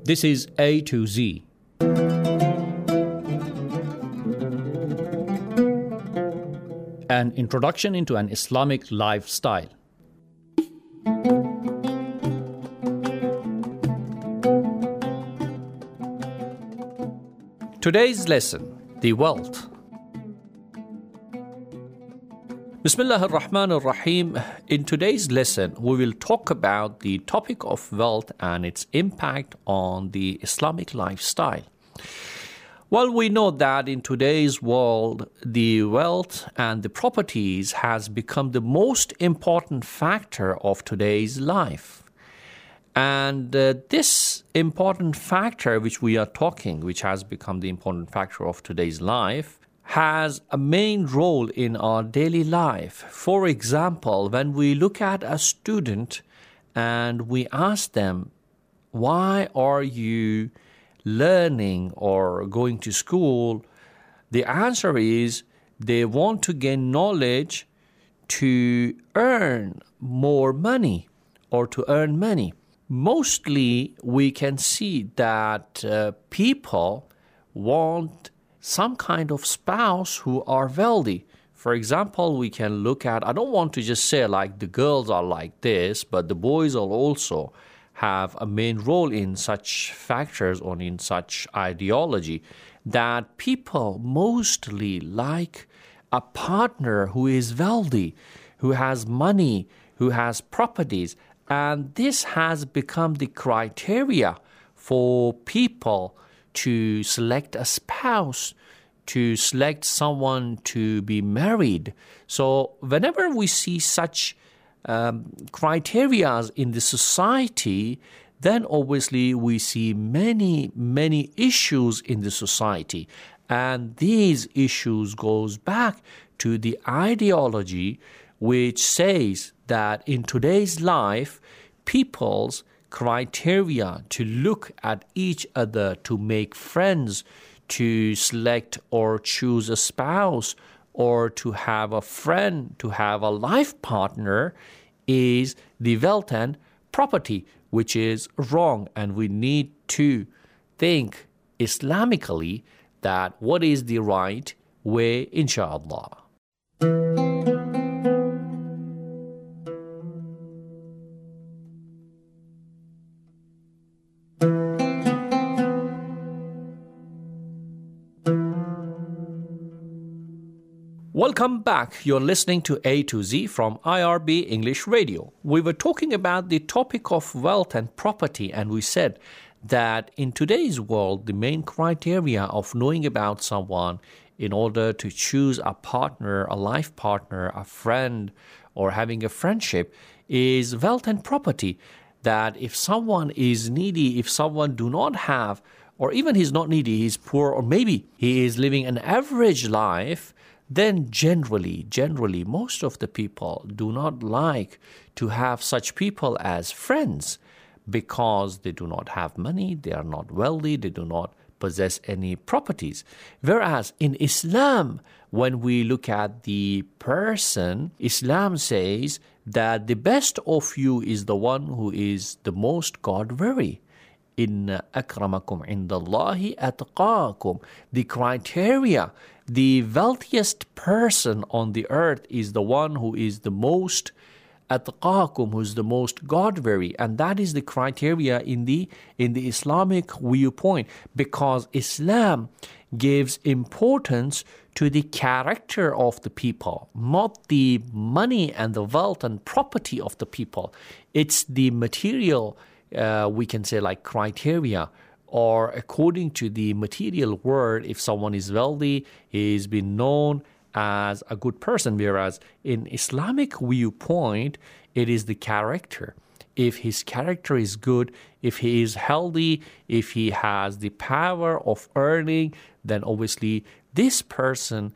This is A to Z. An introduction into an Islamic lifestyle. Today's lesson, the wealth. Bismillah ar-Rahman ar-Rahim. In today's lesson, we will talk about the topic of wealth and its impact on the Islamic lifestyle. Well, we know that in today's world, the wealth and the properties has become the most important factor of today's life. And this important factor which we are talking, which has become the important factor of today's life, has a main role in our daily life. For example, when we look at a student and we ask them, why are you learning or going to school? The answer is they want to gain knowledge to earn more money or to earn money. Mostly we can see that people want some kind of spouse who are wealthy. For example, we can look at, I don't want to just say like the girls are like this, but the boys will also have a main role in such factors or in such ideology, that people mostly like a partner who is wealthy, who has money, who has properties. And this has become the criteria for people to select a spouse, to select someone to be married. So whenever we see such criteria in the society, then obviously we see many issues in the society. And these issues goes back to the ideology which says that in today's life, people's criteria to look at each other, to make friends, to select or choose a spouse, or to have a friend, to have a life partner, is the wealth and property, which is wrong. And we need to think Islamically that what is the right way, inshallah. Welcome back. You're listening to A to Z from IRB English Radio. We were talking about the topic of wealth and property, and we said that in today's world, the main criteria of knowing about someone in order to choose a partner, a life partner, a friend, or having a friendship is wealth and property. That if someone is needy, if someone do not have, or even he's not needy, he's poor, or maybe he is living an average life, then generally, most of the people do not like to have such people as friends because they do not have money, they are not wealthy, they do not possess any properties. Whereas in Islam, when we look at the person, Islam says that the best of you is the one who is the most God-wary. Inna akramakum indallahi atqakum. The criteria, the wealthiest person on the earth is the one who is the most atqakum, who is the most God-wary. And that is the criteria in the Islamic viewpoint, because Islam gives importance to the character of the people, not the money and the wealth and property of the people. It's the material, we can say like criteria, or according to the material world, if someone is wealthy, he's been known as a good person. Whereas in Islamic viewpoint, it is the character. If his character is good, if he is healthy, if he has the power of earning, then obviously this person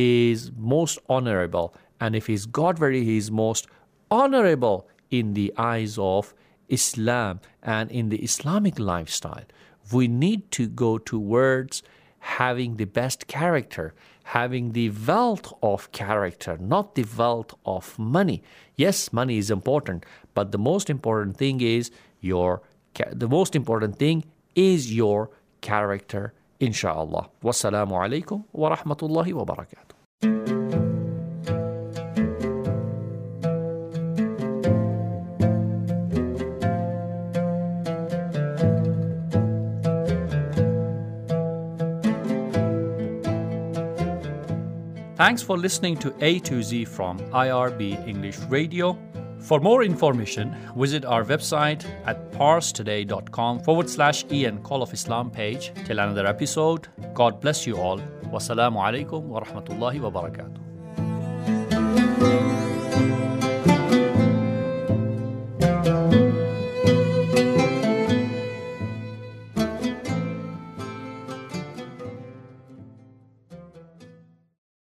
is most honorable. And if he's God-wary, he is most honorable in the eyes of Islam and in the Islamic lifestyle. We need to go towards having the best character, having the wealth of character, not the wealth of money. Yes, money is important, but the most important thing is is your character, inshallah. Wassalamu alaikum wa rahmatullahi wa barakatuh. Thanks for listening to A to Z from IRB English Radio. For more information, visit our website at parstoday.com/Ian Call of Islam page. Till another episode, God bless you all. Wassalamu alaikum wa rahmatullahi wa barakatuh.